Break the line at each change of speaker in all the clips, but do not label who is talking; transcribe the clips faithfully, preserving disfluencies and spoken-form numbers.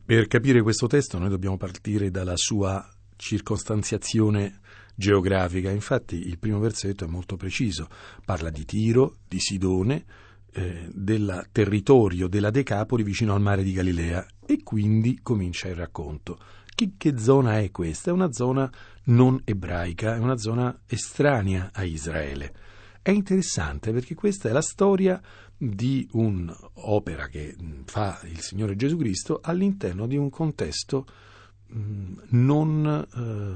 Per capire questo testo noi dobbiamo partire dalla sua circostanziazione geografica. Infatti il primo versetto è molto preciso, parla di Tiro, di Sidone, eh, del territorio della Decapoli vicino al mare di Galilea, e quindi comincia il racconto. Che, che zona è questa? È una zona non ebraica, è una zona estranea a Israele. È interessante perché questa è la storia di un'opera che fa il Signore Gesù Cristo all'interno di un contesto mh, non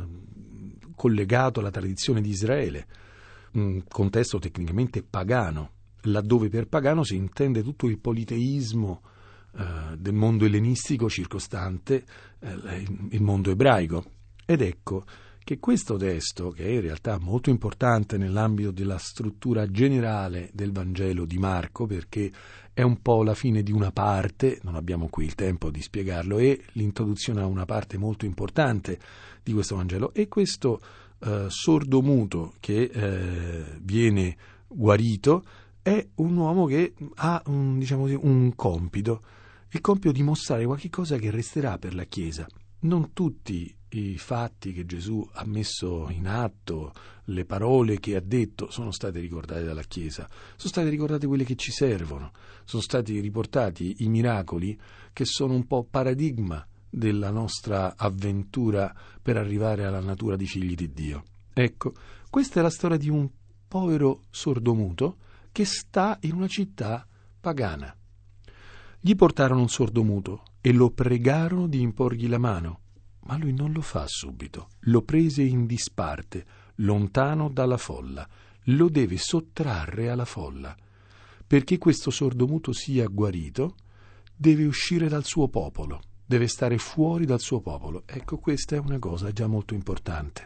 eh, collegato alla tradizione di Israele, un contesto tecnicamente pagano, laddove per pagano si intende tutto il politeismo eh, del mondo ellenistico circostante eh, il mondo ebraico. Ed ecco che questo testo, che è in realtà molto importante nell'ambito della struttura generale del Vangelo di Marco, perché è un po' la fine di una parte, non abbiamo qui il tempo di spiegarlo, è l'introduzione a una parte molto importante di questo Vangelo, e questo eh, sordomuto che eh, viene guarito è un uomo che ha un, diciamo così, un compito, il compito di mostrare qualche cosa che resterà per la Chiesa. Non tutti i fatti che Gesù ha messo in atto, le parole che ha detto, sono state ricordate dalla Chiesa, sono state ricordate quelle che ci servono, sono stati riportati i miracoli che sono un po' paradigma della nostra avventura per arrivare alla natura di figli di Dio. Ecco, questa è la storia di un povero sordomuto che sta in una città pagana. Gli portarono un sordomuto e lo pregarono di imporgli la mano, ma lui non lo fa subito. Lo prese in disparte, lontano dalla folla. Lo deve sottrarre alla folla. Perché questo sordomuto sia guarito, deve uscire dal suo popolo, deve stare fuori dal suo popolo. Ecco, questa è una cosa già molto importante.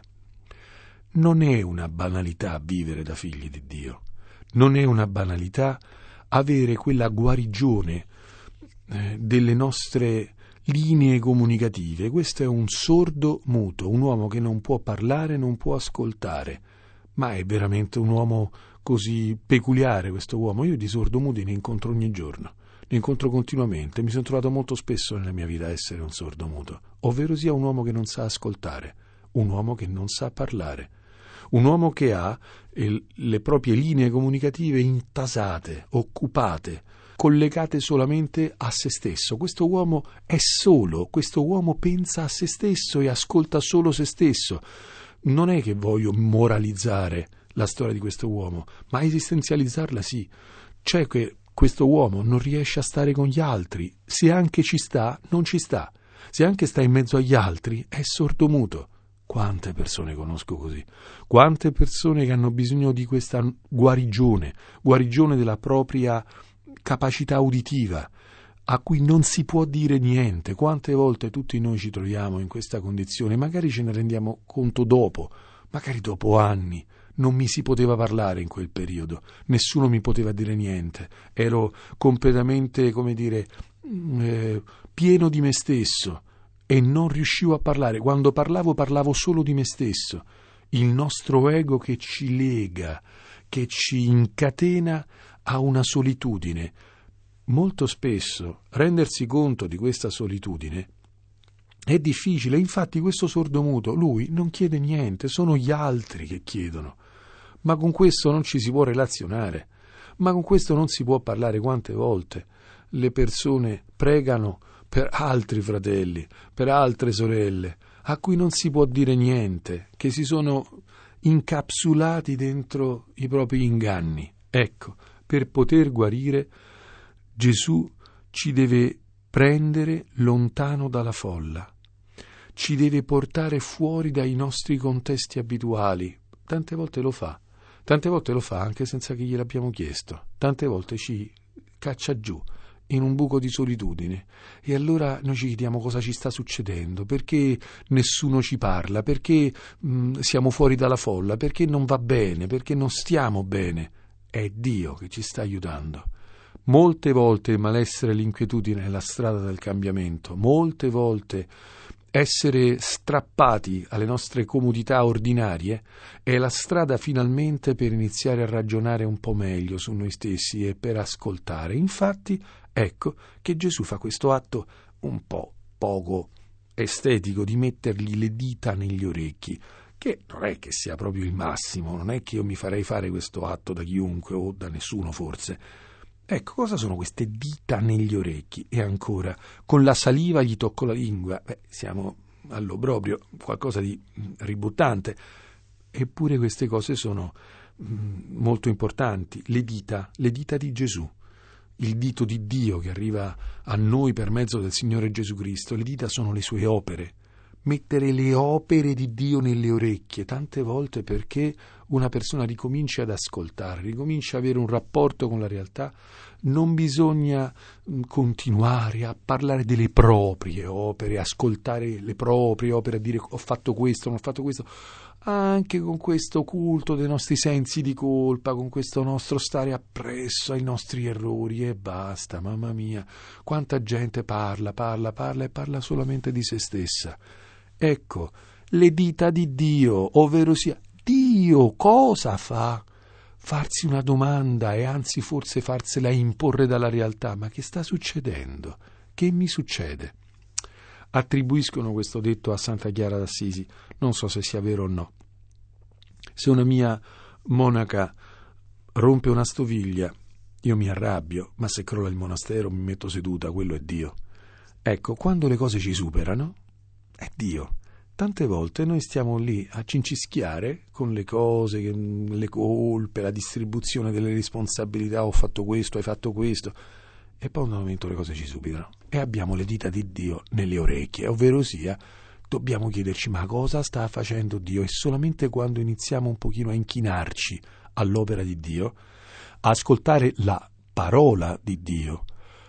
Non è una banalità vivere da figli di Dio. Non è una banalità avere quella guarigione eh, delle nostre linee comunicative. Questo è un sordo muto, un uomo che non può parlare, non può ascoltare, ma è veramente un uomo così peculiare questo uomo. Io di sordomuti ne incontro ogni giorno, ne incontro continuamente, mi sono trovato molto spesso nella mia vita a essere un sordomuto, ovvero sia un uomo che non sa ascoltare, un uomo che non sa parlare, un uomo che ha eh, le proprie linee comunicative intasate, occupate, collegate solamente a se stesso. Questo uomo è solo, questo uomo pensa a se stesso e ascolta solo se stesso. Non è che voglio moralizzare la storia di questo uomo, ma esistenzializzarla sì. C'è che questo uomo non riesce a stare con gli altri, se anche ci sta, non ci sta, se anche sta in mezzo agli altri, è sordomuto. Quante persone conosco così, quante persone che hanno bisogno di questa guarigione, guarigione della propria capacità uditiva, a cui non si può dire niente. Quante volte tutti noi ci troviamo in questa condizione, magari ce ne rendiamo conto dopo, magari dopo anni. Non mi si poteva parlare in quel periodo, nessuno mi poteva dire niente, ero completamente, come dire, eh, pieno di me stesso e non riuscivo a parlare. Quando parlavo parlavo solo di me stesso. Il nostro ego che ci lega, che ci incatena a una solitudine. Molto spesso rendersi conto di questa solitudine è difficile. Infatti questo sordomuto, lui non chiede niente, sono gli altri che chiedono, ma con questo non ci si può relazionare, ma con questo non si può parlare. Quante volte le persone pregano per altri fratelli, per altre sorelle, a cui non si può dire niente, che si sono incapsulati dentro i propri inganni. Ecco, per poter guarire, Gesù ci deve prendere lontano dalla folla, ci deve portare fuori dai nostri contesti abituali. Tante volte lo fa, tante volte lo fa anche senza che gliel'abbiamo chiesto, tante volte ci caccia giù in un buco di solitudine, e allora noi ci chiediamo cosa ci sta succedendo, perché nessuno ci parla, perché mh, siamo fuori dalla folla, perché non va bene, perché non stiamo bene. È Dio che ci sta aiutando. Molte volte il malessere e l'inquietudine è la strada del cambiamento, molte volte essere strappati alle nostre comodità ordinarie è la strada finalmente per iniziare a ragionare un po' meglio su noi stessi e per ascoltare. Infatti, ecco che Gesù fa questo atto un po' poco estetico di mettergli le dita negli orecchi, che non è che sia proprio il massimo, non è che io mi farei fare questo atto da chiunque o da nessuno forse. Ecco, cosa sono queste dita negli orecchi? E ancora, con la saliva gli tocco la lingua. Beh, siamo all'obbrobrio, qualcosa di ributtante. Eppure queste cose sono mh, molto importanti. Le dita, le dita di Gesù, il dito di Dio che arriva a noi per mezzo del Signore Gesù Cristo. Le dita sono le sue opere. Mettere le opere di Dio nelle orecchie, tante volte perché una persona ricomincia ad ascoltare, ricomincia ad avere un rapporto con la realtà, non bisogna continuare a parlare delle proprie opere, ascoltare le proprie opere, a dire ho fatto questo, non ho fatto questo, anche con questo culto dei nostri sensi di colpa, con questo nostro stare appresso ai nostri errori e basta, mamma mia, quanta gente parla, parla, parla e parla solamente di se stessa. Ecco, le dita di Dio, ovvero sia Dio cosa fa? Farsi una domanda e anzi forse farsela imporre dalla realtà. Ma che sta succedendo? Che mi succede? Attribuiscono questo detto a Santa Chiara d'Assisi, non so se sia vero o no. Se una mia monaca rompe una stoviglia, io mi arrabbio, ma se crolla il monastero mi metto seduta, quello è Dio. Ecco, quando le cose ci superano, è Dio. Tante volte noi stiamo lì a cincischiare con le cose, le colpe, la distribuzione delle responsabilità, ho fatto questo, hai fatto questo, e poi un momento le cose ci superano e abbiamo le dita di Dio nelle orecchie, ovvero sia dobbiamo chiederci ma cosa sta facendo Dio? E solamente quando iniziamo un pochino a inchinarci all'opera di Dio, a ascoltare la parola di Dio,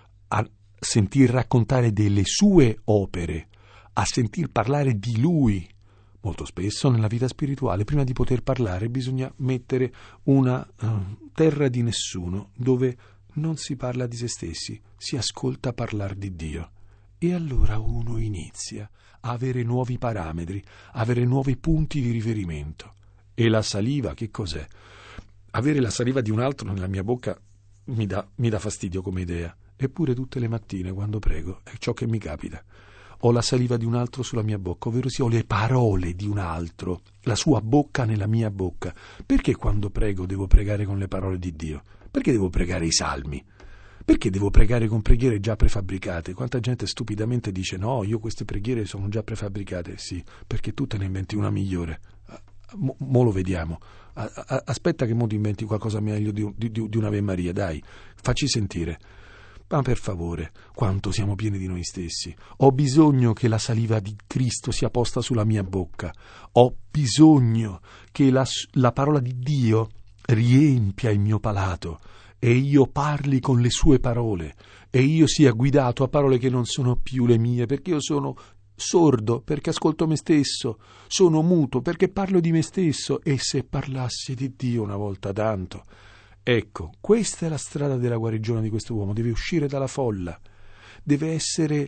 a sentir raccontare delle sue opere, a sentir parlare di Lui. Molto spesso nella vita spirituale, prima di poter parlare, bisogna mettere una uh, terra di nessuno, dove non si parla di se stessi, si ascolta parlare di Dio. E allora uno inizia a avere nuovi parametri, a avere nuovi punti di riferimento. E la saliva, che cos'è? Avere la saliva di un altro nella mia bocca mi dà, mi dà fastidio come idea. Eppure tutte le mattine, quando prego, è ciò che mi capita. Ho la saliva di un altro sulla mia bocca, ovvero sia ho le parole di un altro, la sua bocca nella mia bocca. Perché quando prego devo pregare con le parole di Dio? Perché devo pregare i salmi? Perché devo pregare con preghiere già prefabbricate? Quanta gente stupidamente dice no, io queste preghiere sono già prefabbricate. Sì, perché tu te ne inventi una migliore. Mo, mo lo vediamo. Aspetta che mo ti inventi qualcosa meglio di, di, di un'Ave Maria, dai, facci sentire. Ma per favore, quanto siamo pieni di noi stessi. Ho bisogno che la saliva di Cristo sia posta sulla mia bocca. Ho bisogno che la, la parola di Dio riempia il mio palato e io parli con le sue parole e io sia guidato a parole che non sono più le mie, perché io sono sordo, perché ascolto me stesso, sono muto, perché parlo di me stesso, e se parlassi di Dio una volta tanto. Ecco, questa è la strada della guarigione di questo uomo, deve uscire dalla folla, deve essere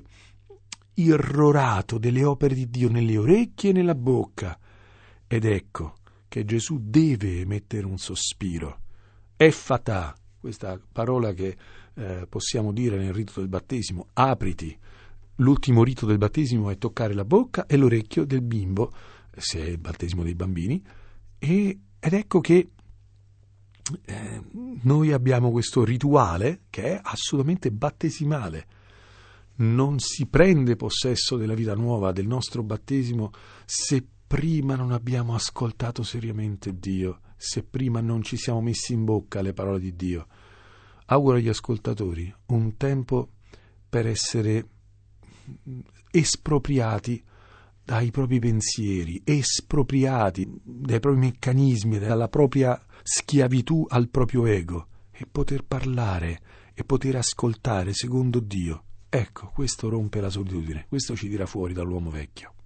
irrorato delle opere di Dio nelle orecchie e nella bocca. Ed ecco che Gesù deve emettere un sospiro. Effatà, questa parola che eh, possiamo dire nel rito del battesimo, apriti. L'ultimo rito del battesimo è toccare la bocca e l'orecchio del bimbo, se è il battesimo dei bambini, e, ed ecco che Eh, noi abbiamo questo rituale che è assolutamente battesimale. Non si prende possesso della vita nuova, del nostro battesimo, se prima non abbiamo ascoltato seriamente Dio, se prima non ci siamo messi in bocca le parole di Dio. Auguro agli ascoltatori un tempo per essere espropriati dai propri pensieri, espropriati dai propri meccanismi, dalla propria schiavitù al proprio ego, e poter parlare e poter ascoltare secondo Dio. Ecco, questo rompe la solitudine, questo ci tira fuori dall'uomo vecchio.